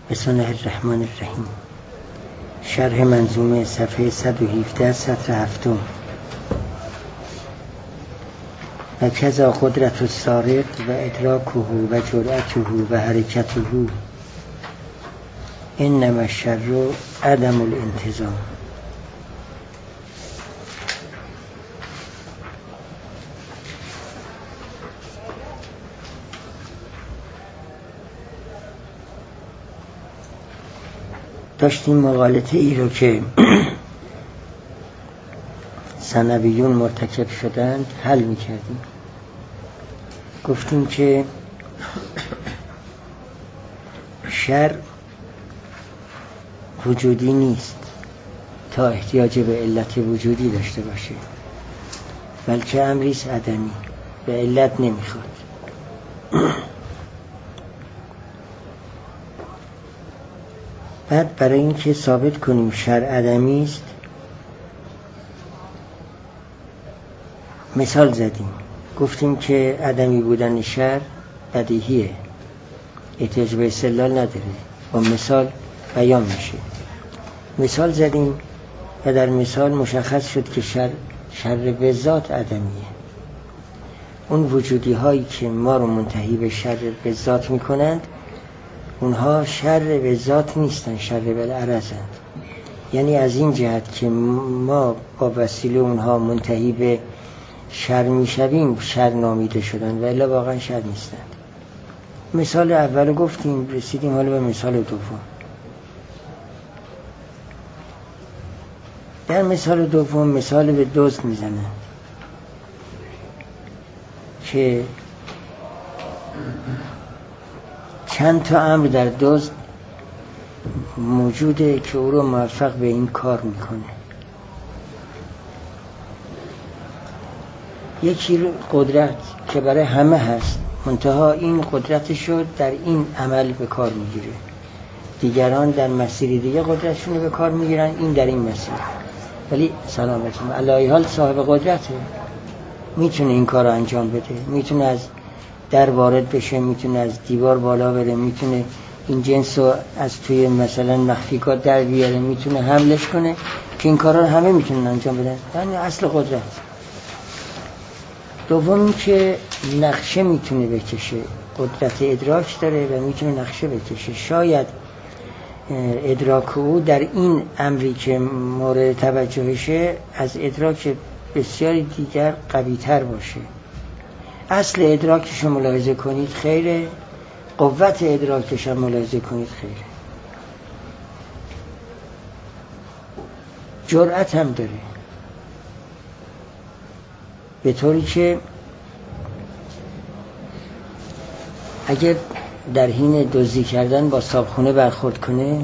بسم الله الرحمن الرحیم. شرح منظومه صفحه 117 سطر 7. و کذا قدرت السارق و ادراکه و جرأته و حرکته انما الشر عدم الانتظام. داشتیم مغالطه ای رو که ثانویون مرتکب شدند حل می‌کردیم. گفتیم که شر وجودی نیست تا احتیاج به علت وجودی داشته باشه، بلکه امری است عدمی، به علت نمیخواد. بعد برای اینکه ثابت کنیم شر عدمی است مثال زدیم. گفتیم که عدمی بودن شر بدیهیه، احتیاج به استدلال نداره، با مثال بیان میشه. مثال زدیم و در مثال مشخص شد که شر به ذات عدمیه. اون وجودی هایی که ما رو منتهی به شر به ذات میکنند اونها شر به ذات نیستن، شر بالعرضند. یعنی از این جهت که ما با وسیله اونها منتهی به شر میشویم شر نامیده شدن، ولی واقعا شر نیستند. مثال اول گفتیم، رسیدیم حالا به مثال دوم. در مثال دوم مثال به دزد میزنند که چند تا امر در دزد موجوده که او رو موفق به این کار میکنه. یکی قدرت که برای همه هست، منتها این قدرتشو در این عمل به کار میگیره. دیگران در مسیر دیگه قدرتشون رو به کار میگیرن، این در این مسیر. ولی سلامتون علی حال صاحب قدرته، میتونه این کار رو انجام بده، میتونه از در وارد بشه، میتونه از دیوار بالا بره، میتونه این جنس رو از توی مثلا مخفیگاه در بیاره، میتونه حملش کنه، که این کارا رو همه میتونن انجام بدن. یعنی اصل قدرت. دوم که نقشه میتونه بکشه، قدرت ادراک داره و میتونه نقشه بکشه. شاید ادراک او در این امری که مورد توجهشه از ادراک بسیاری دیگر قوی تر باشه. اصل ادراکش رو ملاحظه کنید خیره، قوت ادراکش رو ملاحظه کنید خیره. جرأت هم داره، به طوری که اگر در حین دزدی کردن با صابخونه برخورد کنه،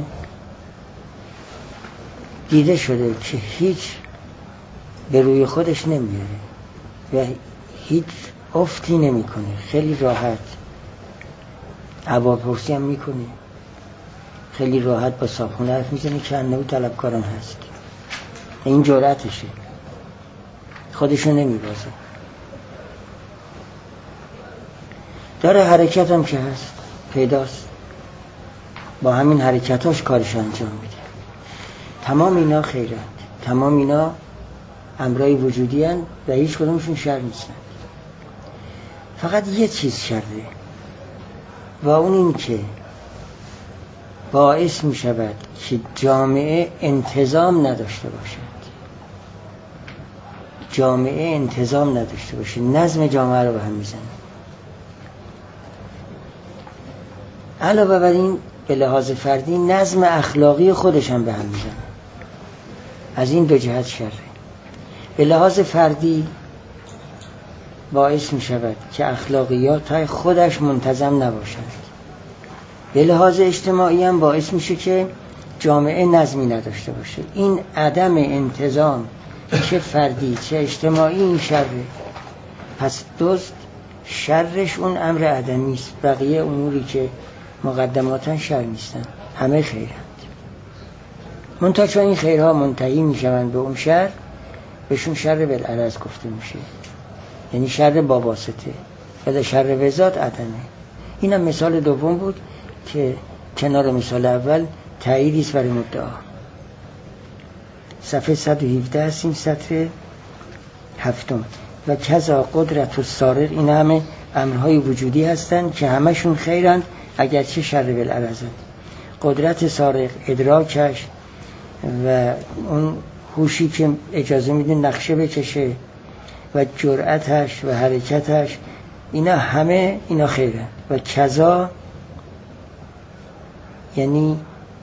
دیده شده که هیچ به روی خودش نمیاره و هیچ افتی نمی کنه، خیلی راحت هواپرسی هم میکنه، خیلی راحت با صابخونه حرف میزنه که انه طلبکاران هست. این جرأتشه، خودشو نمیبازه. داره حرکت هم که هست پیداست، با همین حرکتاش کارش انجام میده. تمام اینا خیرند، تمام اینا امرای وجودی هستند و هیچ کدومشون شر نیستن. فقط یه چیز شره و اون این که باعث می شود که جامعه انتظام نداشته باشد. جامعه انتظام نداشته باشه، نظم جامعه رو به هم میزنه. علاوه بر این به لحاظ فردی نظم اخلاقی خودش هم به هم میزنه. از این دو جهت شره. به لحاظ فردی باعث می شود که اخلاقیات خودش منتظم نباشد. به لحاظ اجتماعی هم باعث میشه که جامعه نظمی نداشته باشه. این عدم انتظام چه فردی چه اجتماعی این شره. پس دزد شرش اون امر عدمی است، بقیه اموری که مقدماتن شر نیستن، همه خیرند. منتها چون این خیرها منتهی میشوند به اون شر، بهشون شر بالعرض گفته میشه، یعنی شر با واسطه. و شر به ذات عدمه. اینم مثال دوم بود که کنار مثال اول تأییدی است برای مدعا. صفحه 117 هستیم، سطر 7. و کذا قدرت السارق، این همه امرهای وجودی هستند که همشون خیرند اگرچه شر بالعرضند. قدرت سارق، ادراکش و اون هوشی که اجازه میده نقشه بکشه و جرأتش و حرکتش، اینا همه اینا خیرند. و کذا یعنی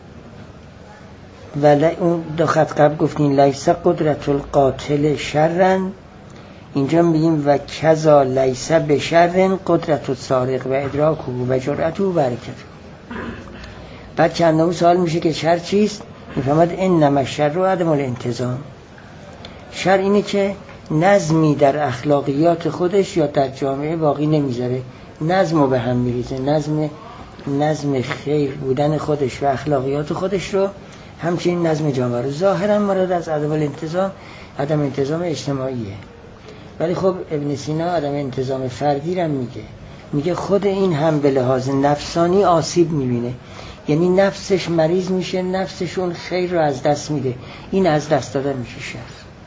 اون دو خط قبل گفتین لیس قدرت القاتل شرن، اینجا میگیم و کذا لیس بشرن قدرت السارق و ادراکه و جرأته و حرکته. بعد چندمون سوال میشه که شر چیست؟ میفهمد انما الشر و عدم الانتظام. شر اینه که نظمی در اخلاقیات خودش یا در جامعه باقی نمیذاره، نظمو به هم میریزه، نظم خیر بودن خودش و اخلاقیات خودش رو، همچنین نظم جامعه رو. ظاهرا مراد از عدم الانتظام عدم انتظام اجتماعیه، ولی خب ابن سینا عدم انتظام فردی رو میگه خود این هم به لحاظ نفسانی آسیب میبینه، یعنی نفسش مریض میشه، نفسش اون خیر رو از دست میده، این از دست دادن میشه شر.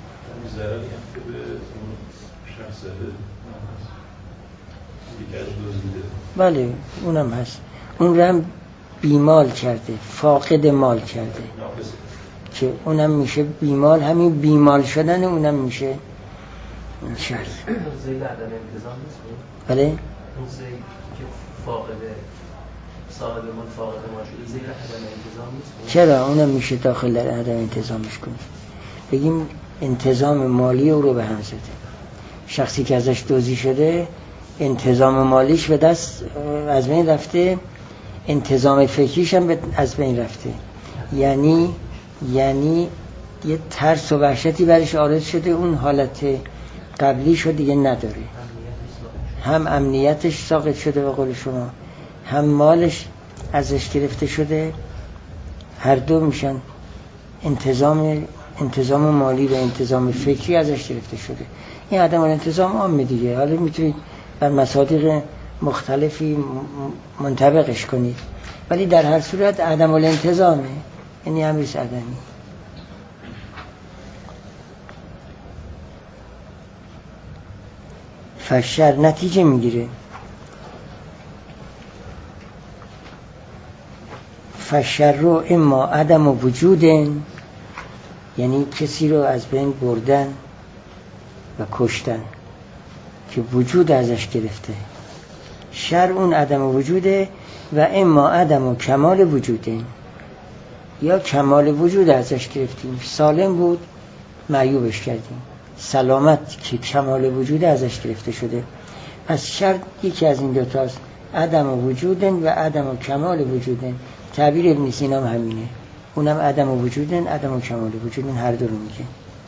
بله اونم هست، اون رو هم بیمال کرده، فاقد مال کرده که اونم میشه بیمال، همین بیمال شدن اونم میشه شر. زید عدم انتظام نیست؟ بله اون زید که فاقد صاحب مال فاقد مال شده زید عدم انتظام نیست؟ چرا اونم میشه داخل در عدم انتظامش کنیم، بگیم انتظام مالی او رو به هم زده. شخصی که ازش دزدی شده انتظام مالیش به دست از بین رفته، انتظام فکریش هم از بین رفته، یعنی یه ترس و وحشتی برش عارض شده، اون حالت قبلی شده دیگه نداره، هم امنیتش ساقط شده به قول شما، هم مالش ازش گرفته شده، هر دو میشن انتظام مالی و انتظام فکری ازش گرفته شده. این عدم الانتظام عامه دیگه، حالا میتونید بر مصادیق مختلفی منطبقش کنید، ولی در هر صورت عدم الانتظامه، یعنی امریس عدمی. فشر نتیجه میگیره، فشر رو اما عدم وجودن، یعنی کسی رو از بین بردن و کشتن که وجود ازش گرفته. شر اون عدم وجوده و اما عدم و کمال وجوده، یا کمال وجود ازش گرفتیم، سالم بود معیوبش کردیم، سلامت که کمال وجود ازش گرفته شده. پس شر یکی از این دوتاست، عدم وجودن و عدم و کمال وجودن. تعبیر ابن سینا هم همینه، اونم عدم وجودن عدم و کمال وجودن، هر دو رو میگه.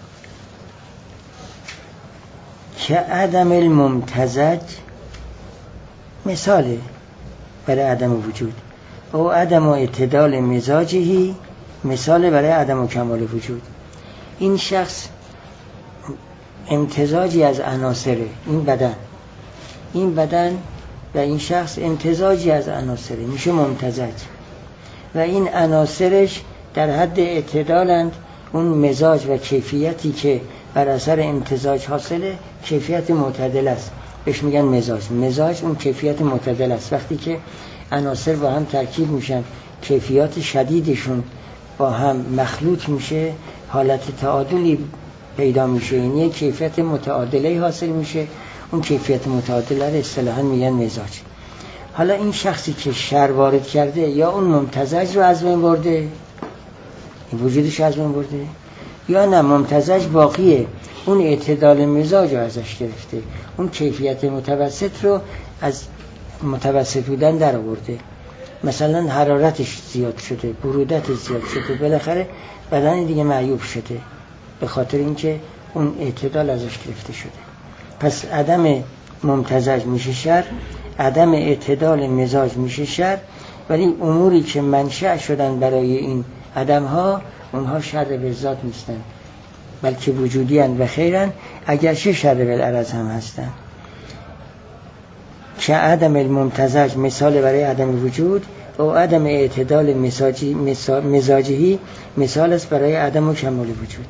که عدم الممتزج مثاله برای عدم وجود، او عدم اعتدال مزاجهی مثال برای عدم و کمال وجود. این شخص امتزاجی از عناصره، این بدن و این شخص امتزاجی از عناصره، میشه ممتزج و این عناصرش در حد اعتدالند. اون مزاج و کیفیتی که بر اثر امتزاج حاصله کیفیت معتدل است، بهش میگن مزاج اون کیفیت معتدل است. وقتی که عناصر با هم ترکیب میشن، کیفیات شدیدشون با هم مخلوط میشه، حالت تعادلی پیدا میشه، یعنی یک کیفیت متعادله حاصل میشه، اون کیفیت متعادله رو اصطلاحاً میگن مزاج. حالا این شخصی که شر وارد کرده یا اون ممتزج رو از بین برده، این وجودش از بین برده، یا نه ممتزج باقیه، اون اعتدال مزاج رو ازش گرفته، اون کیفیت متوسط رو از متوسط بودن در آورده، مثلا حرارتش زیاد شده، برودتش زیاد شده، بالاخره بدن دیگه معیوب شده به خاطر اینکه اون اعتدال ازش گرفته شده. پس عدم ممتزج میشه شر، عدم اعتدال مزاج میشه شر، ولی اموری که منشأ شدن برای این عدم ها، اونها شر به ذات نیستن، بلکه وجودی هستند و خیرن، اگرچه شر بالعرض هم هستن. که عدم الممتزج مثال برای عدم وجود و عدم اعتدال مزاجی مثال است برای عدم و کمال وجود.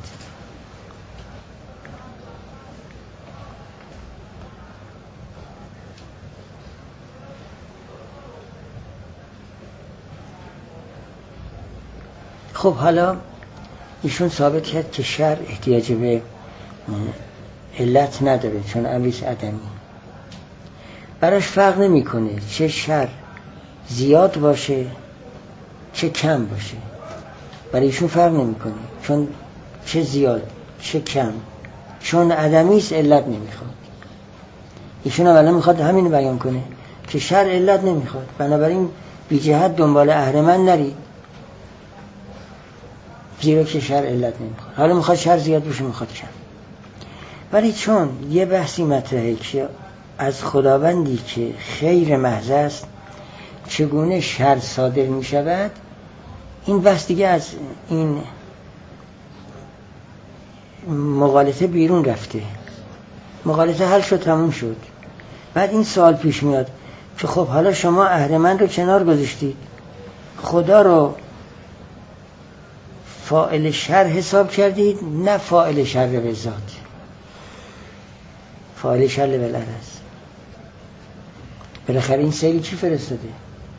خب حالا ایشون ثابت کرد که شر احتیاج به علت نداره چون امریش عدمی. براش فرق نمیکنه چه شر زیاد باشه چه کم باشه، برای ایشون فرق نمیکنه چون چه زیاد چه کم، چون عدمی است علت نمیخواد. ایشون اولا میخواد همین بیان کنه که شر علت نمیخواد، بنابراین بی جهت دنبال اهرمن نرید زیرا که شر علت نمیخواد. حالا میخواد شر زیاد باشه میخواد کم، ولی چون یه بحثی مطرحه که از خداوندی که خیر محض است چگونه شر صادر می شود، این بحث دیگه از این مغالطه بیرون رفته، مغالطه حل شد تموم شد. بعد این سوال پیش میاد که خب حالا شما اهرمن رو کنار گذاشتید، خدا رو فاعل شر حساب کردید نه فاعل شر به ذات، فاعل شر بالعرض. بالاخره این سیل چی فرستاده؟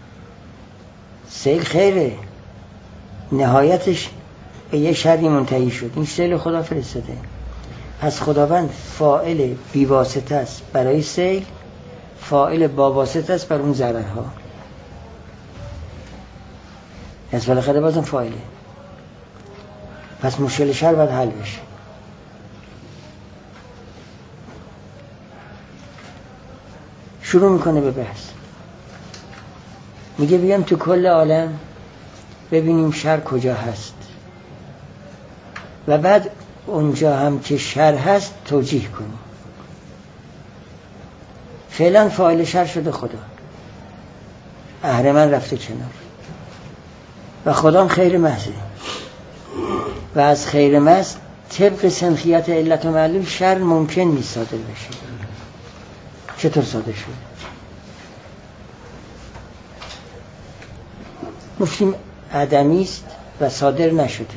سیل خیره، نهایتش به یه شری منتهی شد، این سیل خدا فرستاده. پس خداوند فاعل بیواسطه است برای سیل، فاعل با واسطه است بر اون ضررها. از بالاخره بازم فاعله. پس مشکل شر باید حل بشه. شروع میکنه به بحث، میگه بیام تو کل عالم ببینیم شر کجا هست و بعد اونجا هم که شر هست توجیه کنیم. فعلا فاعل شر شده خدا، اهرمن رفته کنار و خدا خیر محضه و از خیر محض طبق سنخیت علت و معلول شر ممکن نیست صادر بشه. چطور صادر شد؟ گفتیم عدمی است و صادر نشده.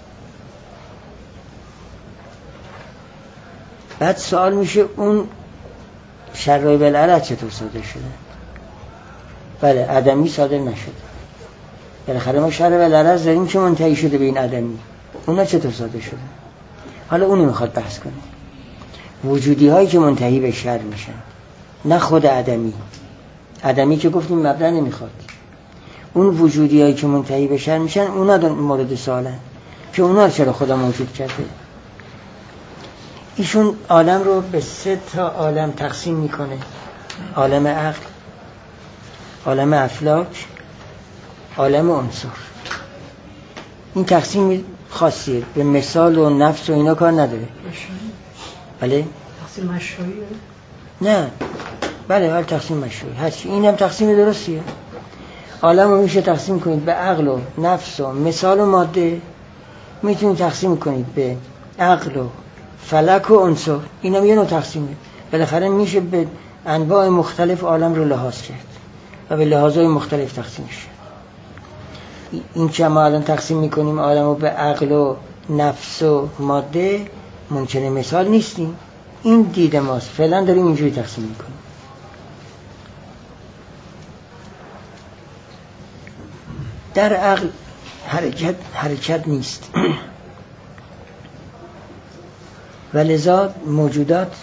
بعد سوال میشه اون شرای بالعرض چطور صادر شده؟ بله عدمی صادر نشده، بالاخره ما شر بالعرض داریم که منتهی شده به این عدمی، اونا چطور صادر شده؟ حالا اونو میخواد بحث کنه. وجودی هایی که منتهی به شر میشن، نه خود عدمی. عدمی که گفتیم مبدأ نمیخواد، اون وجودی هایی که منتهی به شر میشن اونا مورد سوالن که اونا چرا خدا موجود کرده. ایشون عالم رو به 3 عالم تقسیم میکنه: عالم عقل، عالم افلاک، عالم عنصر. این تقسیم خاصیه، به مثال و نفس و اینا کار نداره. بله؟ تقسیم مشروعیه؟ نه بله، حال تقسیم مشروعی هرچی. این هم تقسیم درستیه. عالم رو میشه تقسیم کنید به عقل و نفس و مثال و ماده، میتونید تقسیم کنید به عقل و فلک و عنصر، این هم یه نوع تقسیمه. بالاخره میشه به انواع مختلف عالم رو لحاظ کرد و به لحاظهای مختلف تقسیم شد. این که ما الان تقسیم میکنیم عالم رو به عقل و نفس و ماده، ممکنه مثال نیستیم، این دید ماست، فعلا داریم اینجوری تقسیم میکنیم. در عقل حرکت نیست و لذا موجودات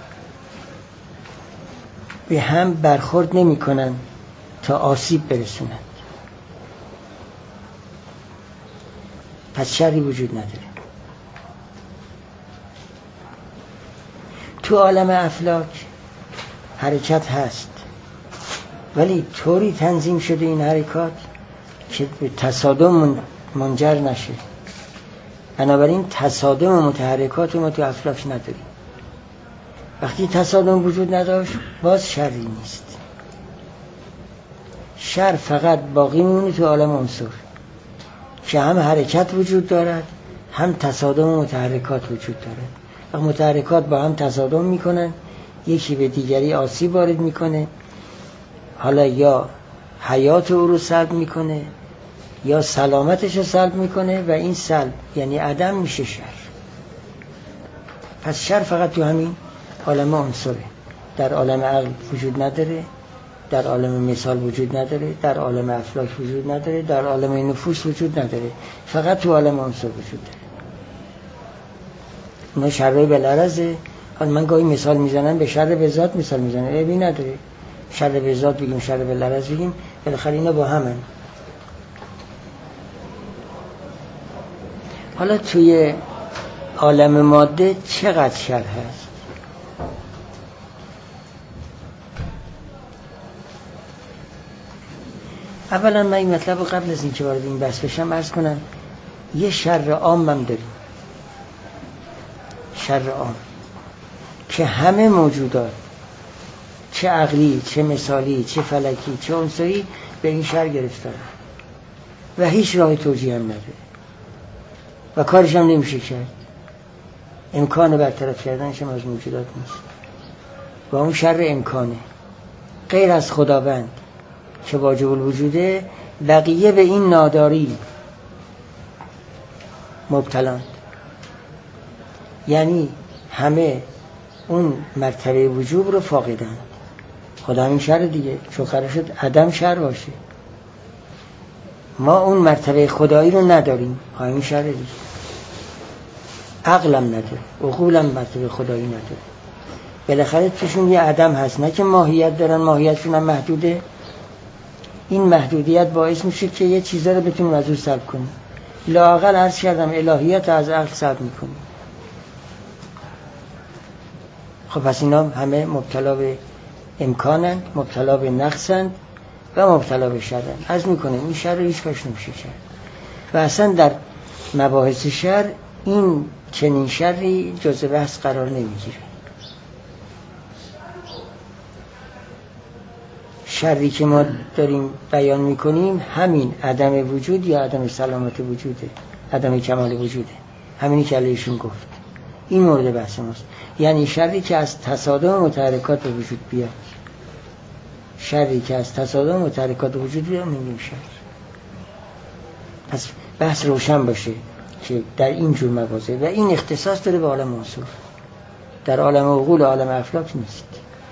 به هم برخورد نمی کنند تا آسیب برسونند. پس شری وجود نداره. تو عالم افلاک حرکت هست، ولی طوری تنظیم شده این حرکات که به تصادم منجر نشه. بنابراین تصادم متحرکات ما تو افلاک نداریم. وقتی تصادم وجود نداشت باز شری نیست. شر فقط باقی میمونه تو عالم عنصر که هم حرکت وجود دارد هم تصادم متحرکات وجود دارد. و متحرکات با هم تصادم میکنن، یکی به دیگری آسیب وارد میکنه، حالا یا حیات او رو سلب میکنه یا سلامتش رو سلب میکنه و این سلب یعنی عدم میشه شر. پس شر فقط تو همین عالم عنصره، در عالم عقل وجود نداره، در عالم مثال وجود نداره، در عالم افلاک وجود نداره، در عالم نفوس وجود نداره، فقط تو عالم عنصر وجود داره. اونا شرای بالعرضه. حالا من گاهی مثال میزنم به شر به ذات مثال میزنم، عیبی نداره، شر به ذات بگیم شر بالعرض بگیم، بالاخره اینا با همن. حالا توی عالم ماده چقدر شر هست؟ اولا من این مطلب رو قبل از این که وارد این بحث بشم عرض کنم، یه شر عام هم داریم، شر عام که همه موجودات چه عقلی چه مثالی چه فلکی چه عنصری به این شر گرفتن و هیچ راه توجیه هم نداره و کارش هم نمیشه کرد، امکان برطرف کردنش هم از موجودات نیست و اون شر امکانه. غیر از خداوند که واجب الوجوده بقیه به این ناداری مبتلان، یعنی همه اون مرتبه وجوب رو فاقدن. خدا همین شر دیگه، چون قرار شد عدم شر باشه، ما اون مرتبه خدایی رو نداریم، همین شر دیگه. عقلم نداره، عقولم مرتبه خدایی نداره، بالاخره توشون یه عدم هست، نه که ماهیت دارن، ماهیتشون هم محدوده. این محدودیت باعث میشه که یه چیزا رو بتونیم از اون سلب کنیم. لااقل عرض کردم الهیت از عقل سلب میکنیم. خب پس اینا همه مبتلا به امکانن، مبتلا به نقصن و مبتلا به شرن. عرض میکنیم این شر رو هیچ کاش نمیشه کرد و اصلا در مباحث شر این چنین شری جزء بحث قرار نمیگیره. شری که ما داریم بیان میکنیم همین عدم وجود یا عدم سلامت وجوده، عدم کمال وجوده، همینی که علیشون گفت. این مورد بحث ماست، یعنی شری که از تصادم متحرکات به وجود بیاد. شری که از تصادم متحرکات به وجود بیاد میگیم شر. پس بحث روشن باشه که در این جور مواضع و این اختصاص داره به عالم عنصر، در عالم عقول و عالم افلاک نیست.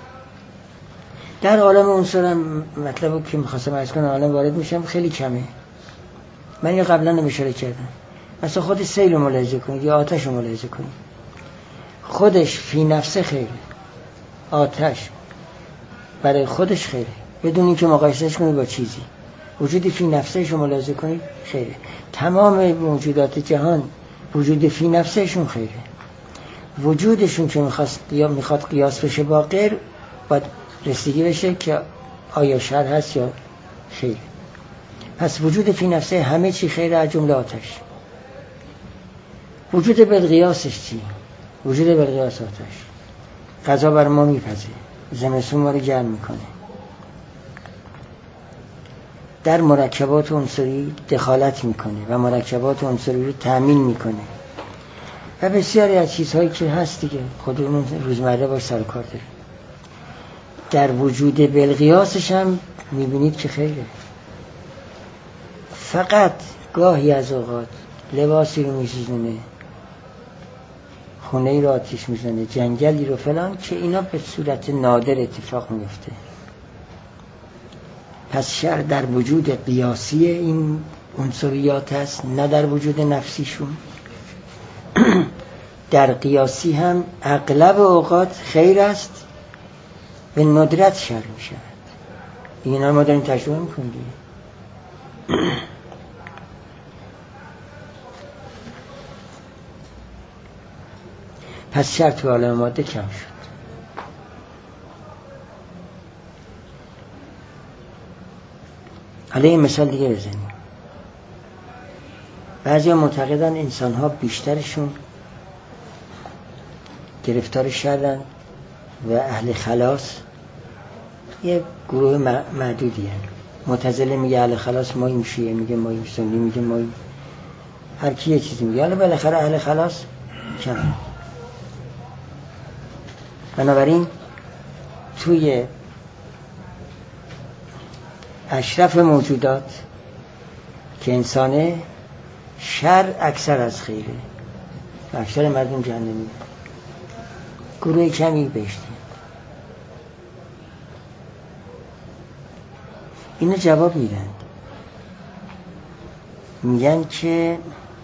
در عالم عنصر هم مطلبی که می‌خواستم عرض کنم الان وارد میشم خیلی کمه. من یه قبلا هم اشاره کردم، مثلا خود سیل رو ملاحظه کنید یا آتش رو ملاحظه کنید، خودش فی نفسه خیره، آتش برای خودش خیره بدون اینکه مقایسهش کنید با چیزی. وجودی فی نفسه رو ملاحظه کنید خیره. تمام موجودات جهان وجود فی نفسهشون خیره. وجودشون که میخواد قیاس بشه با غیر باید رسیدگی بشه که آیا شر هست یا خیر. پس وجود فی نفسه همه چی خیره از جمله آتش. وجود بالقیاسش چی؟ وجود بالقیاس آتش. غذا بر ما میپزه، زمستون ما رو گرم میکنه، در مرکبات عنصری دخالت میکنه و مرکبات عنصری رو تأمین میکنه و بسیاری از چیزهایی که هست دیگه خودمون روزمره باش سر کار داریم. در وجود بالقیاسش هم میبینید که خیره. فقط گاهی از اوقات لباسی رو میسوزونه، خونه ای رو آتیش میزنه، جنگلی رو فلان، که اینا به صورت نادر اتفاق میفته. پس شر در وجود قیاسی این عنصریات هست، نه در وجود نفسیشون. در قیاسی هم اغلب اوقات خیر است، به ندرت شر می شود. اینا ما داریم تجربه میکنیم. پس شر تو عالم ماده کم شد. حالا این مثال دیگه بزنیم. بعضی معتقدن انسان ها بیشترشون گرفتار شرن و اهل خلاص یه گروه معدودی هست. معتزله میگه اهل خلاص ماییم، شیعه میگه ماییم، سنی میگه ماییم، هر کی یه چیزی میگه. حالا بالاخره اهل خلاص کم. بنابراین توی اشرف موجودات که انسانه، شر اکثر از خیره، اکثر مردم جهنمی، گروه کمی بهشتی. اینو جواب میدن، میگن که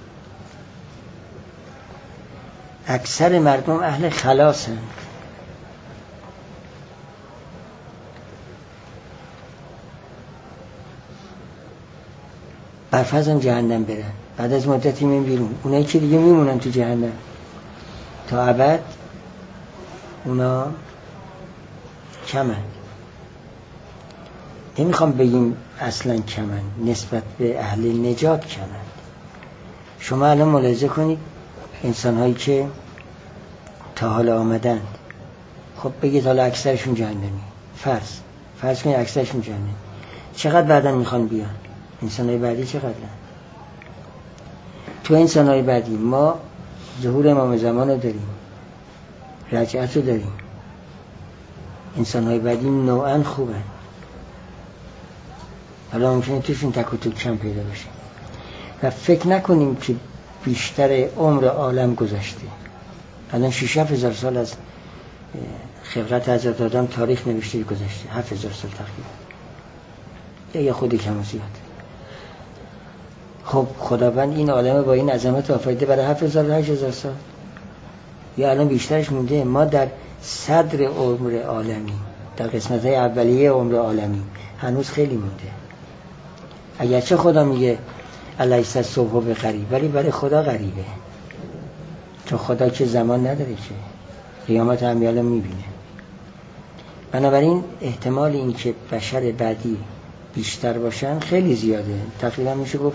اکثر مردم اهل خلاصن، برفرض جهنم برن، بعد از مدتی میان بیرون. اونایی که دیگه میمونن تو جهنم تا ابد، اونا کمن. نمیخوام بگیم اصلا کمن، نسبت به اهل نجات کمن. شما الان ملاحظه کنید انسان هایی که تا حالا آمدن، خب بگید حالا اکثرشون جهنمی، فرض کنید اکثرشون جهنمی، چقدر بعدن میخوان بیان؟ انسان های بعدی چقدر؟ تو انسان های بعدی ما ظهور امام زمان رو داریم، رجعت رو داریم. انسان های بعدی نوعا خوبن، حالا ممکنه توشون تک و توک کم پیدا بشه و فکر نکنیم که بیشتر عمر عالم گذشته. الان 6-7 هزار سال از خلقت حضرت آدم تاریخ نوشته گذشته، 7,000 سال تقریبا، یا خودی کم و زیاد. خب خداوند این عالم با این عظمت آفریده برای 7,000-8,000 سال، یا الان بیشترش مونده. ما در صدر عمر عالمی، در قسمت‌های اولیه عمر عالمی، هنوز خیلی مونده. اگرچه خدا میگه الیس الصبح بقریب، ولی برای خدا قریبه، چون خدا که زمان نداره، که قیامت همیالا میبینه. بنابراین احتمال این که بشر بعدی بیشتر باشن خیلی زیاده، تقریبا میشه گفت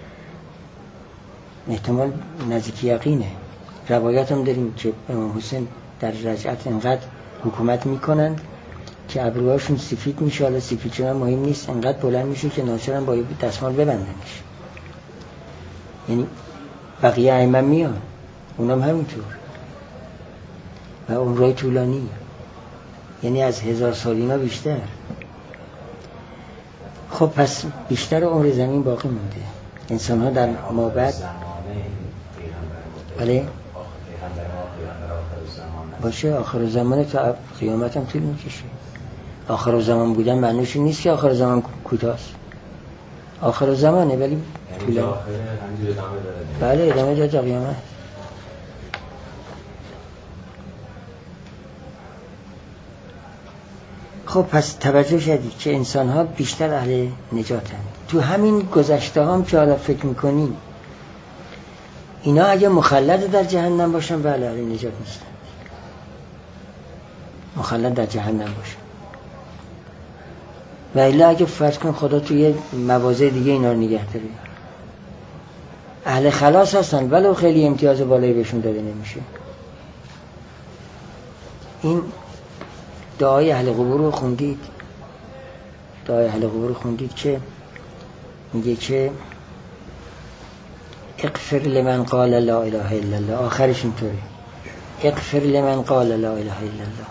احتمال نزدیک یقینه. روایات هم داریم که امام حسین در رجعت انقدر حکومت میکنن که ابروهاشون سفید میشه، حالا سفید شدن مهم نیست، انقدر بلند میشه که ناچارن با دستمال ببندنش. یعنی بقیه ائمه میان، اونم همینطور، و عمرهای طولانی، یعنی از 1000 سال اینا بیشتر. خب پس بیشتر عمر زمین باقی مونده. انسان ها در مابعد بله باشه، آخر زمان تا قیامت هم طول میکشه. آخر زمان بودن معنیش نیست که آخر زمان کوتاست، آخر زمانه ولی طولانی. بله ادامه داره تا قیامت. خب پس توجه شدید که انسان ها بیشتر اهل نجاتن. تو همین گذشته هم که حالا فکر میکنیم اینا اگه مخلد در جهنم باشن بله اهل نجات نیستن، مخلد در جهنم باشن. و الا اگه فرض کن خدا توی مواضع دیگه اینا رو نگه داره، اهل خلاص هستن ولو خیلی امتیاز بالایی بهشون داده نمیشه. این دعای اهل قبور رو خوندید؟ دعای اهل قبور رو خوندید که میگه که اغفر لمن قال لا اله الا الله، آخرش اینطوره، اغفر لمن قال لا اله الا الله.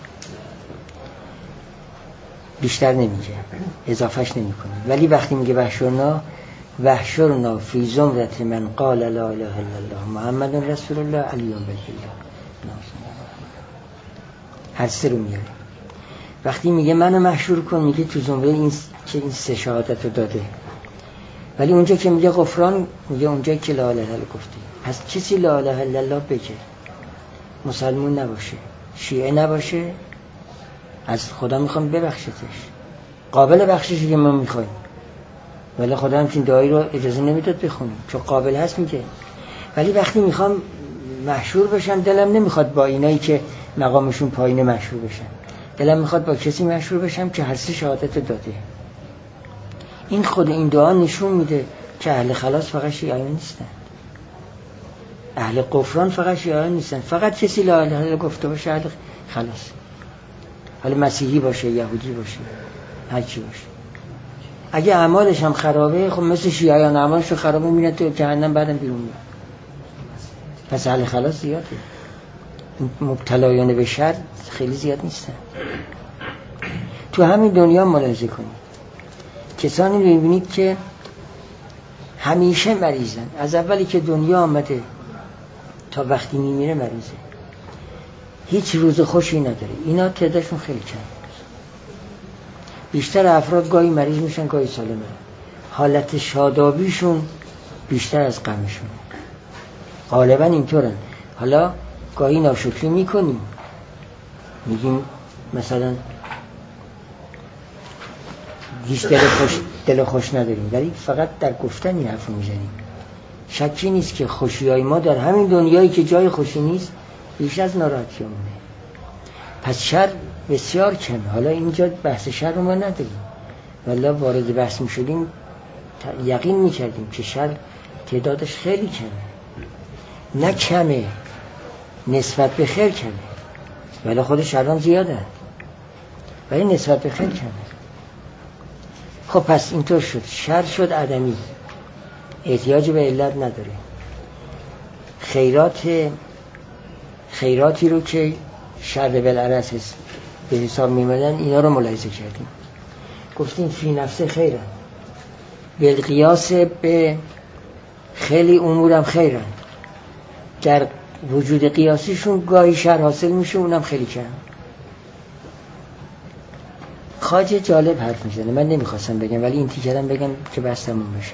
بیشتر نمیگه، اضافهش نمیکنه، ولی وقتی میگه وحشرنا فی زمرة من قال لا اله الا الله محمد رسول الله علی بالله، هر سه رو میاره. وقتی میگه منو محشور کن، میگه تو زمره این که این سه شهادت رو داده. ولی اونجا که میگه غفران، میگه اونجا که لا اله الا الله گفته. پس کسی لا اله الا الله بگه، مسلمون نباشه، شیعه نباشه، از خدا میخوام ببخشتش، قابل بخششی که ما میخوایم، ولی خدا همچین دعایی رو اجازه نمیداد بخونیم چون قابل هست میگه. ولی وقتی میخوام محشور بشن، دلم نمیخواد با اینایی که مقامشون پایینه محشور بشن، دلم میخواد با کسی محشور بشم که هر سه شهادت داده. این خود این دعا نشون میده که اهل خلاص فقط شیعیان نیستن، اهل غفران فقط شیعیان نیستن، فقط کسی لا اله الا الله گفته باشه اهل خلاص، حالا مسیحی باشه، یهودی باشه، هر چی باشه. اگه اعمالش هم خرابه، خب مثل شیعیان اعمالش خرابه میره تو جهنم، بعدم بیرون میاد. پس اهل خلاص زیاده، مبتلایان به شر خیلی زیاد نیستن. تو همین دنیا ملاحظه کنید کسانی رو می‌بینید که همیشه مریضن، از اولی که دنیا آمده تا وقتی میمیره مریضه، هیچ روز خوشی نداره. اینا تعدادشون خیلی کمه. بیشتر افراد گاهی مریض میشن گاهی سالمه. حالت شادابیشون بیشتر از غمشون. غالبا اینطورن. حالا گاهی ناشکری میکنیم، میگیم مثلا هیچ دل خوش نداریم، ولی فقط در گفتن این حرف میزنیم. شکی نیست که خوشیای ما در همین دنیایی که جای خوشی نیست بیش از ناراحتیامونه. پس شر بسیار کمه. حالا اینجا بحث شر رو ما نداریم، ولی وارد بحث میشدیم یقین میکردیم که شر تعدادش خیلی کمه. نه کمه، نسبت به خیر کمه، ولی خود شران زیاده، ولی نسبت به خیر کمه. خب پس اینطور شد، شر شد عدمی، احتیاج به علت نداره. خیراتی رو که شر بالعرض به حساب میمدن، اینا رو ملاحظه کردیم، گفتیم فی نفس خیرن، بالقیاس به خیلی امورم خیرن، در وجود قیاسیشون گاهی شر حاصل میشه، اونم خیلی کم. خواجه جالب حرف میزنه، من نمیخواستم بگم ولی این تیکرم بگم که بستمون بشه.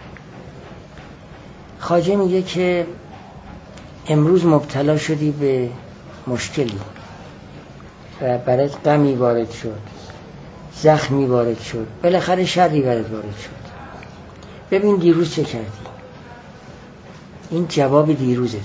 خواجه میگه که امروز مبتلا شدی به مشکلی و برات غمی وارد شد، زخمی وارد شد، بالاخره شری برات وارد شد. ببین دیروز چه کردی، این جواب دیروزته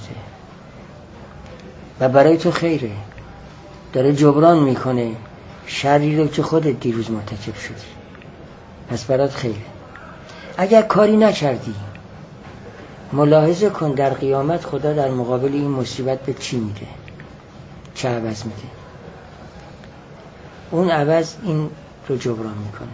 و برای تو خیره، داره جبران میکنه شری رو که خودت دیروز مرتکب شدی، پس برات خیره. اگر کاری نکردی ملاحظه کن در قیامت خدا در مقابل این مصیبت به چی میده، چه عوض میده. اون عوض این رو جبران میکنه.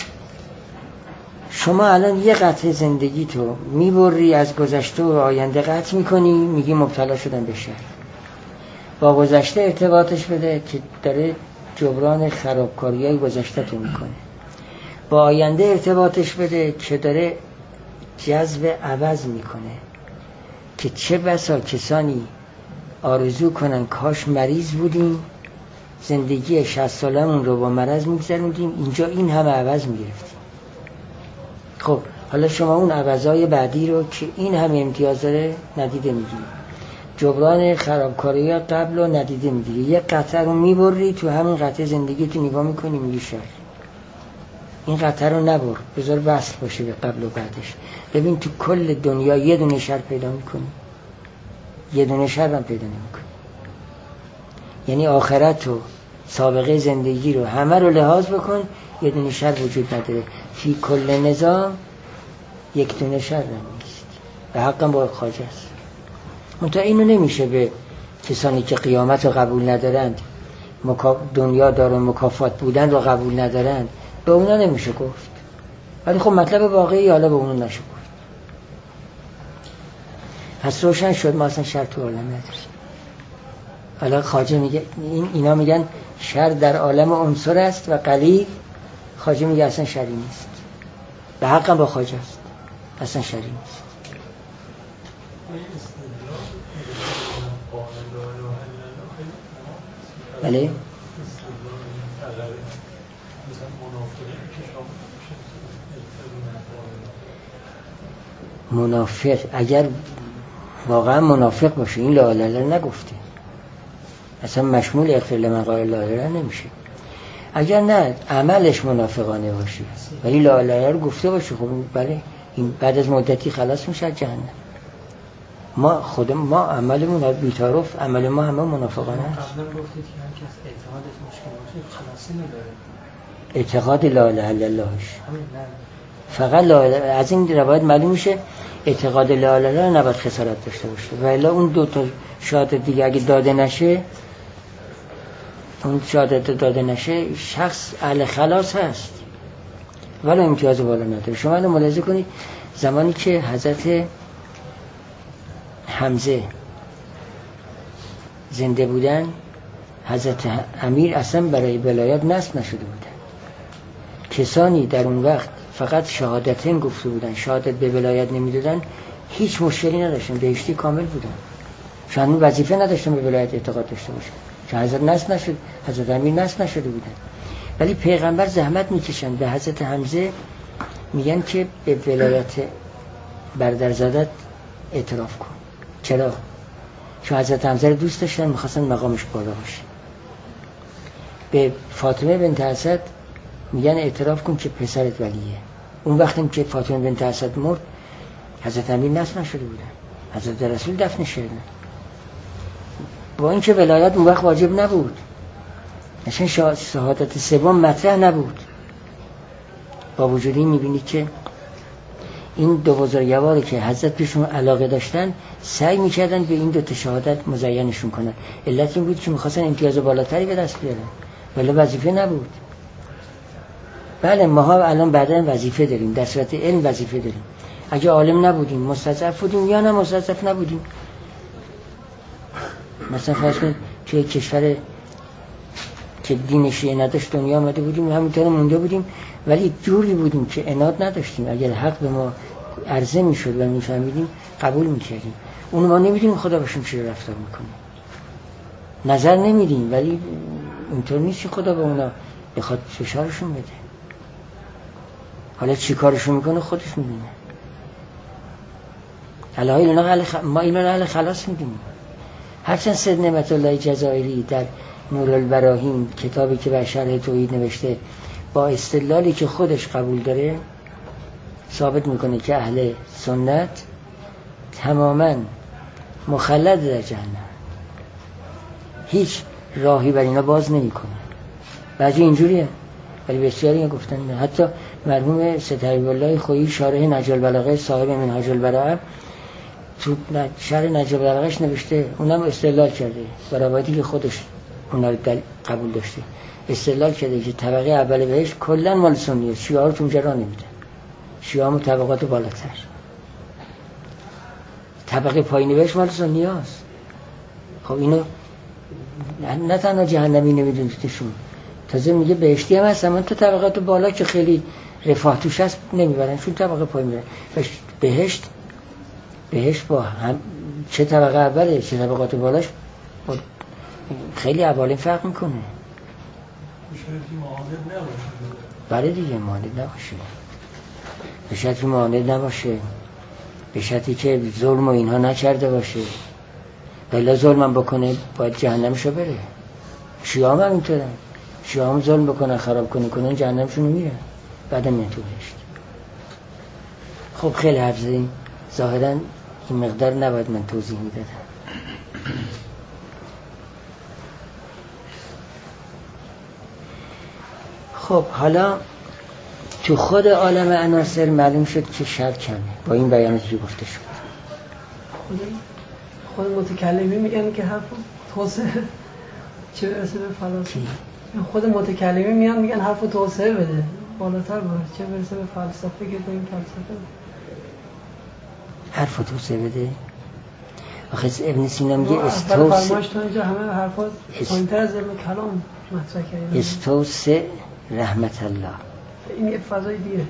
شما الان یه قطعه زندگی تو میبری از گذشته و آینده قطع میکنی، میگی مبتلا شدن به شر. با گذشته ارتباطش بده که داره جبران خرابکاریای گذشته تو میکنه. با آینده ارتباطش بده که داره جذب عوض میکنه. که چه بسا کسانی آرزو کنن کاش مریض بودیم، زندگی 60 سالمون رو با مرض میگذروندیم، اینجا این همه عوض میگرفتیم. خب حالا شما اون عوضای بعدی رو که این همه امتیاز داره ندیده میگیری، جبران خرابکاری قبل رو ندیده میگیری، یه قطعه رو میبری تو همین قطعه زندگی تو نگاه میکنی میگی شر. این قطعه رو نبر، بذار وصل باشه به قبل و بعدش. ببین تو کل دنیا یه دونه شر پیدا میکنی، یه دونه شر هم پیدا نمیکنی. یعنی آخرت و سابقه زندگی رو همه رو لحاظ بکن، یه دونه شر وجود نداره. فی کل نظام یک دونه شر نیست. به حقا با خواجه است. منتها اینو نمیشه به کسانی که قیامت رو قبول ندارند، دنیا داره مکافات بودن رو قبول ندارند، به اونا نمیشه گفت. ولی خب مطلب واقعی حالا به اونا نشه گفت. پس روشن شد ما اصلا شر تو عالم نداریم. حالا خواجه میگه اینا میگن شر در عالم عنصر است و قلیل، خواجه میگه اصلا شری نیست. به حقا با خواجه است، اصلا شری نیست. بله منافق اگر واقعا منافق باشه این لا اله الا الله نگفته، اصلا مشمول اغفر لمن قال لا اله الا الله نمیشه. اگر نه عملش منافقانه باشه ولی لا اله الا الله رو گفته باشه، خب بله این بعد از مدتی خلاص میشه از جهنم. ما عملمون بی‌تعارف، عمل ما همه منافقانه است. قبلا گفتید که هر کس اعتقادش مشکل باشه خلاصی نداره. اعتقاد لا اله الا اللهش فقط لا اله، از این روایت معلوم میشه اعتقاد لا اله الا الله نباید خسارت داشته باشه. و الا اون دو تا شهادت دیگه اگه داده نشه، اون شهادت داده نشه شخص اهل خلاص هست ولی امتیاز بالا نداره. شما الان ملاحظه کنید زمانی که حضرت حمزه زنده بودن، حضرت امیر اصلا برای ولایت نصب نشده بودن. کسانی در اون وقت فقط شهادتین گفته بودن، شهادت به ولایت نمیدادن، هیچ مشکلی نداشتن، بهشتی کامل بودن. شاید وظیفه نداشتن به ولایت اعتقاد داشته باشن، چون حضرت نصب نشد، حضرت امیر نصب نشده بودن. ولی پیغمبر زحمت میکشن، به حضرت حمزه میگن که به ولایت برادرزادت اعتراف کن. چرا؟ چون حضرت حمزه رو دوست داشتن، میخواستن مقامش بالا باشه. به فاطمه بنت اسد میگن اعتراف کن که پسرت ولیه. اون وقتی که فاطمه بنت اسد مرد، حضرت امیر نصب نشده بودن، حضرت رسول دفن شدن. با اینکه ولایت اون وقت واجب نبود، اصلا شهادت سوم مطرح نبود، با وجود این میبینید که این دو بزرگواری که حضرت پیشون علاقه داشتن سعی میکردن به این دو تا شهادت مزینشون کنن. علت این بود که میخواستن امتیاز بالاتری به دست بیارن، ولی وظیفه نبود. بله ماها الان بعدا وظیفه داریم، در صورت علم وظیفه داریم. اگه عالم نبودیم مستضعف بودیم یا نه مستضعف نبودیم. مثلا فرض کنید توی کشور که دین شیعه نداشت دنیا آمده بودیم، همینطور مونده بودیم، ولی جوری بودیم که عناد نداشتیم. اگر حق به ما عرضه میشد و میفهمیدیم قبول میکردیم. اون ما نمیدونیم خدا باشون چی رفتار میکنه، نظر نمیدیم، ولی اینطور نیست که خدا به اونا بخواد فشارشون بده. حالا چی کارشون میکنه خودش میدونه. ما اینا اهل خلاص میدونیم. هرچند سید نعمت الله جزائری در نورالبراهین کتابی که بر شرح توحید نوشته با استدلالی که خودش قبول داره ثابت میکنه که اهل سنت تماما مخلد در جهنم، هیچ راهی بر اینا باز نمیکنه. بعضی اینجوریه، ولی بسیاری گفتن. حتی مرحوم سید حبیب الله خویی شارح نهج البلاغه صاحب منهاج البراءه تو شرح نهج البلاغه‌اش نوشته، اونم استدلال کرده برابری که خودش اونا رو قبول داشته، استدلال کرده که طبقه اول بهش کلا مال سنیه، شیعه رو اونجا را نمیده، شیعه هم طبقات بالاتر، طبقه پایینی بهش مال سنیه هست. خب اینو نه تنها جهنمی نمیدونستشون، تازه میگه بهشتی هم هست، اما تو طبقات بالا که خیلی رفاه توش هست نمیبرن، چون طبقه پایین میبرن. بهشت با هم چه طبقه اوله چه طبقات بالاش خیلی عوالم فرق میکنه. بله دیگه معاند نباشه، به شرطی معاند نباشه، به شرطی که ظلم و اینها نکرده باشه. بلا ظلم هم بکنه باید جهنمشو بره. شیعه هم اینطورن، شیعه هم ظلم بکنن خراب کنن جهنمشونو میره، بعد میان تو بهشت. خب خیلی حرف زدیم، ظاهرا این مقدار نباید من توضیح میدادم. خب حالا تو خود عالم عناصر معلوم شد که شر کمه با این بیاناتی که گفته شد. خود متکلمی میگن که حرف توسعه چه برسه به فلسفه. خود متکلمی میگن حرف توسعه بده بالاتر باشه، چه برسه به فلسفه که به این فلسفه حرف توسعه بده. آخه ابن سینا میگه استوسع، فرمایش تو اینجا همه حرفا پایین‌تر از علم کلام مطرح کرده. استوسع رحمت الله، این یه فضای دیگه.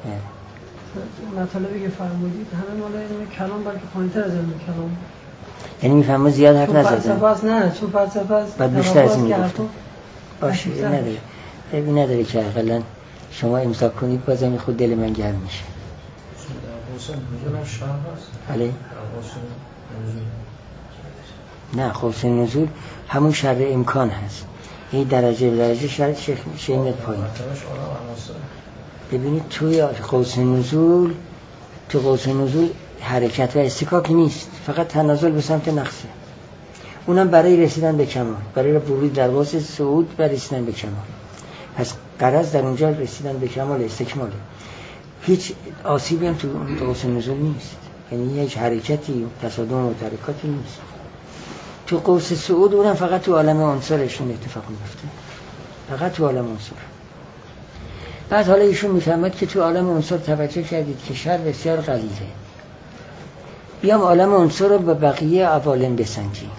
مطالبی که فرمودید همه مال علم کلام بلکه پایین‌تر از علم کلام. یعنی میفهمم زیاد حرف نزدن. فلسفه است نه، چون فلسفه است بعد بیشتر از این گفتم. باشه این نداره که اقلا شما امساک کنید بازم خود دل من گرم میشه. بله؟ نه قوس نزول همون شر امکان هست، این درجه به درجه شر شیمت پایین. ببینید توی قوس نزول، تو قوس نزول حرکت و استکاک نیست، فقط تنازل به سمت نقصه. اونم برای رسیدن به کمال، برای ورود در قوس صعود و رسیدن به کمال. پس غرض در اونجا رسیدن به کمال، استکماله. هیچ آسیبی هم تو قوس نزول نیست، یعنی هیچ حرکتی تصادم و ترکاتی نیست. تو قوس صعود اونم فقط تو عالم عنصرش این اتفاق میفته، فقط تو عالم عنصر. بعد حالا ایشون میفهمد که تو عالم عنصر توجه کردید که شر بسیار قلیله، بیام عالم عنصر رو به بقیه عوالم بسنجیم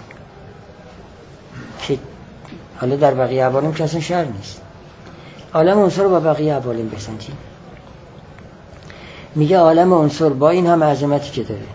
که حالا در بقیه عوالم که اصلا شر نیست، عالم عنصر رو با بقیه عوالم بسنجیم. میگه عالم عنصر با این هم عظمتی که داره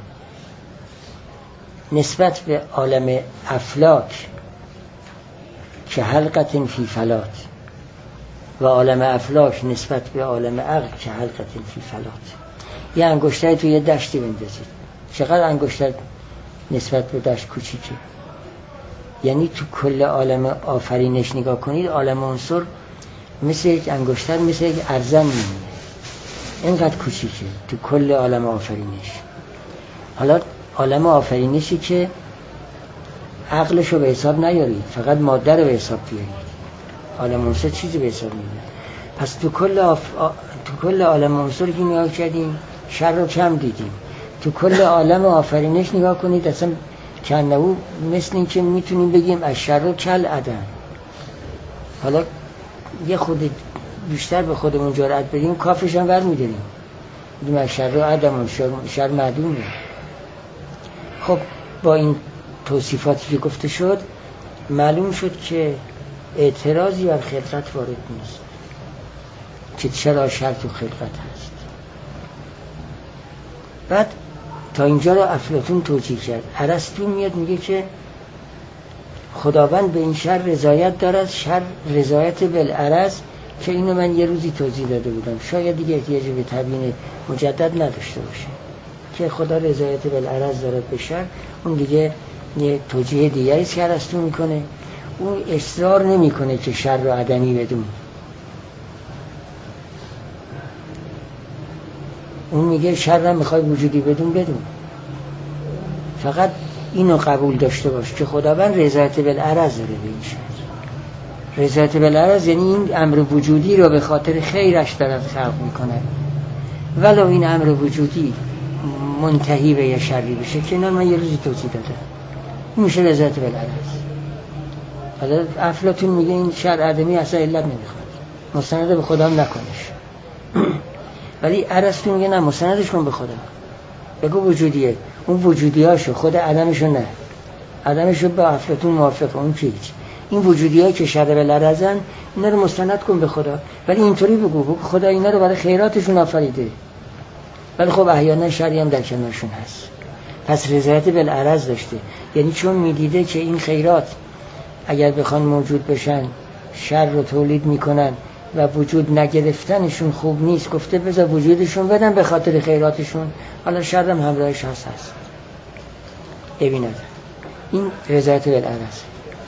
نسبت به عالم افلاک که حلقة فی فلات و عالم افلاک نسبت به عالم عقل که حلقة فی فلات. یه انگشتر تو یه دشتی بندازید، چقدر انگشتر نسبت به دشت کوچیکه. یعنی تو کل عالم آفرینش نگاه کنید، عالم عنصر مثل یک انگشتر، مثل یک ارزن میمونه، اینقدر کوچیکه تو کل عالم آفرینش. حالا عالم آفرینشی که عقلشو به حساب نیارید، فقط ماده رو به حساب بیارید، عالم عنصر چیزی به حساب نمیاد. پس تو کل عالم عنصر که نگاه کردیم شر رو کم دیدیم. تو کل عالم آفرینش نگاه کنید، اصلا کنهو مثل این که میتونیم بگیم از شر کل عدم. حالا یه خود بیشتر به خودمون جرأت بدیم، کافش هم ور میداریم، میگیم از شر عدم، شر معدومه. خب با این توصیفاتی که گفته شد معلوم شد که اعتراضی بر خلقت وارد نیست که چرا شر تو خلقت هست. بعد تا اینجا رو افلاطون توجیه کرد. ارسطو میاد میگه که خداوند به این شر رضایت دارد، شر رضایت بالعرض، که اینو من یه روزی توضیح داده بودم، شاید دیگه احتیاج به تبیین مجدد نداشته باشه که خدا رضایت بالعرض دارد به شر. اون دیگه یه توجیه دیگری است که ارسطو میکنه. اون اصرار نمیکنه که شر رو عدمی بدون، اون میگه شر رو میخوای وجودی بدون، فقط اینو قبول داشته باش که خداوند رضایت بالعرض داره به این شر. رضایت بالعرض یعنی این امر وجودی رو به خاطر خیرش داره خلق میکنه، ولو این امر وجودی منتهی به یه شری بشه که اینا من یه روزی توضیح دادم، میشه رضایت بالعرض. حالا افلاطون میگه این شر عدمی اصلا علت نمیخواد، مستند به خدا هم نکنش. ولی ارسطو میگه نه، مستندش کن به خدا، بگو وجودیه، اون وجودیاشو، خود عدمشو نه، عدمشو با افلاطون موافقه، اون که هیچ. این وجودیایی که شر بالعرضن اینا رو مستند کن به خدا، ولی اینطوری بگو خدا اینا رو برای خیراتشون آفریده، ولی خب احیانا شری هم در کنارشون هست. پس رضایت بالعرض داشته، یعنی چون میدیده که این خیرات اگر بخوان موجود بشن شر رو تولید میکنن و وجود نگرفتنشون خوب نیست، گفته بذار وجودشون بدن به خاطر خیراتشون، حالا شر هم همراهش هست. ببینید این رضایت بالعرض.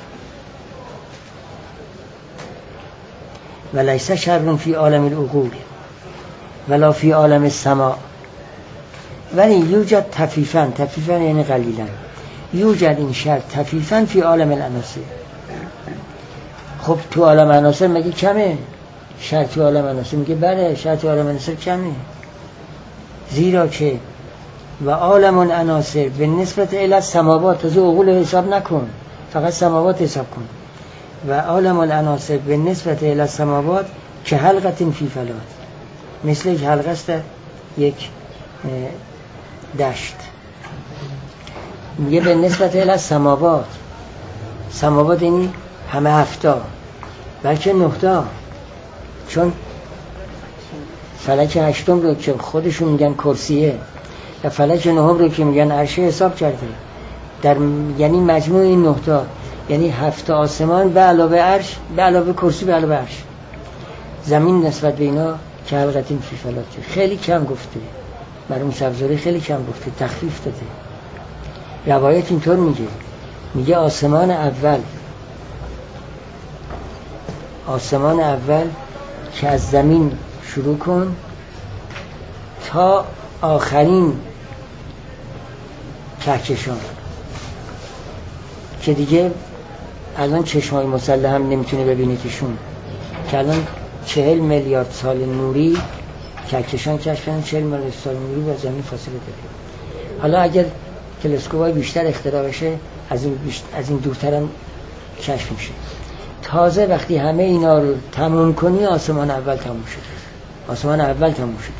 ولیس شر فی عالم العقول ولا فی عالم السماء، ولی یوجد تفیفن یعنی قلیلا، یوجد این شر تفیفن فی عالم العناصر. خب تو عالم عناصر مگه کمه؟ شر تو عالم عناصر میگه بله، شر تو عالم عناصر کمه، زیرا که و عالم العناصر به نسبت الی السماوات، از عقول حساب نکن، فقط سماوات حساب کن، و عالم العناصر به نسبت الی السماوات که حلقة فی فلات، مثل یک حلقه است یک دشت. میگه به نسبت الی السماوات، سماوات یعنی همه هفتا بلکه نهتا، چون فلک هشتم رو که خودشون میگن کرسیه و فلک نهم رو که میگن عرشه حساب کرده، یعنی مجموع این نهتا یعنی هفت آسمان به علاوه عرش، به علاوه کرسی، به علاوه عرش، زمین نسبت به اینا که حلقة فی فلات. خیلی کم گفته، مرحوم سبزوری خیلی کم گفته، تخفیف داده. روایت اینطور میگه آسمان اول که از زمین شروع کن تا آخرین کهکشان که دیگه الان چشمای مسلح هم نمیتونه ببینیدشون، که الان 40 میلیارد سال نوری کهکشان کشف کردن، 40 میلیارد سال نوری با زمین فاصله داره. حالا اگر تلسکوپ‌های بیشتر اختراع بشه از این دورتر هم کشف میشه. تازه وقتی همه اینا رو تموم کنی آسمان اول تموم شده.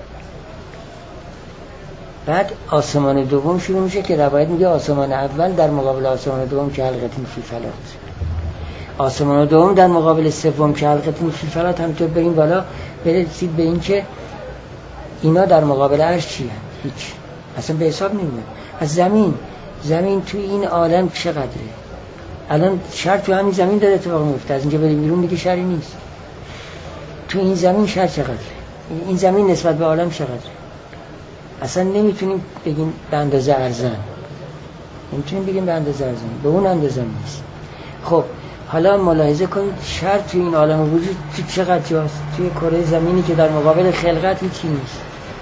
بعد آسمان دوم شروع میشه که روایت میگه آسمان اول در مقابل آسمان دوم که حلقة فی فلات، آسمان دوم در مقابل سوم که حلقة فی فلات، همینطور بریم بالا برسید به این که اینا در مقابل عرش چی هست؟ هیچ، اصلا به حساب نمیاد. از زمین توی این عالم چقدره؟ الان شر تو همین زمین داره اتفاق میفته، از اینجا بریم بیرون دیگه شری نیست. تو این زمین شر چقدره؟ این زمین نسبت به عالم چقدره؟ اصلا نمیتونیم بگیم به اندازه ارزن، نمیتونیم بگیم به اندازه ارزن، به اون اندازه نیست. خب حالا ملاحظه کنید شر تو این عالم وجود تو چقدر جاست؟ توی کره زمینی که در مقابل خلقت هیچی نیست.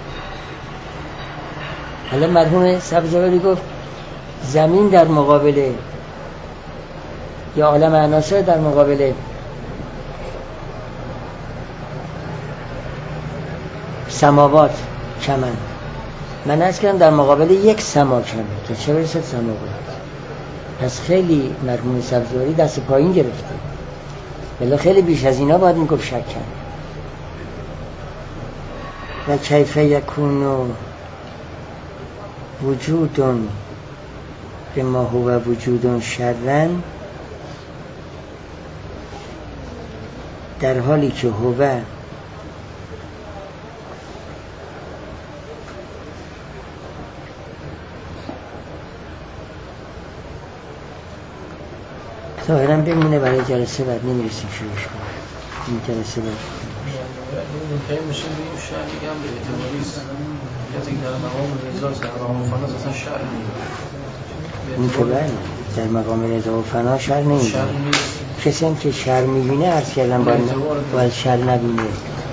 حالا مرحوم سبزواری گفت زمین در مقابل یا عالم عناصر در مقابل سماوات کمن. من از کردم در مقابل یک سما کمه که چه برسد سماوات. پس خیلی مرحوم سبزواری دست پایین گرفته، بلا خیلی بیش از اینا باید میگفت شک کرد. و کیف یکون وجودون به ما هو وجودون شرن، در حالی که هو ظاهراً بمونه برای جلسه بعد، نمیرسیم شروعش کنیم این جلسه بعد. ممکن میشه بگیم شهر میگم به اعتباریست کسی که در مقام رضا در مقام فنا اصلا شهر این که بله در مقام رضا و فنا شهر نمیده. کسی هم که شهر میبینه عرض کردن باید شهر نبینه.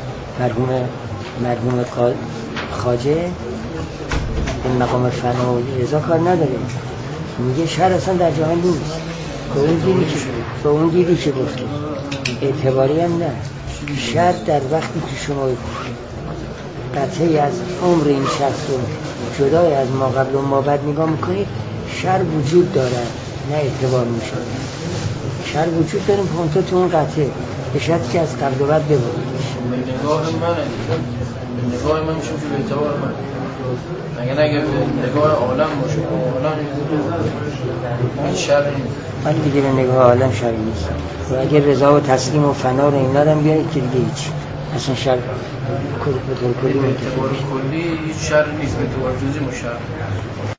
مرحوم خواجه به مقام فنا و رضا کار نداره، میگه شهر اصلا در جهان نیست. به اون دیدی که گفته اعتباری هم نه. شر در وقتی که شما قطعی از عمر این شخص رو جدای از ما قبل و ما بعد نگاه میکنید، شر وجود دارد نه اعتبار میشه. شر وجود داریم پونتو تو اون قطعه به شرطی که از قبل و بعد ببارید. نگاه من میشه که به اعتبار من اگر به نگاه عالم باشه عالم شر نیست. من دیگه به نگاه عالم شر نیست. و اگر رضا و تسلیم و فنا رو اینا رو بیارید که دیگه هیچ اصلا شر به طور کلی به اعتبار کلی هیچ شر نیست، به اعتبار جزئی مشر.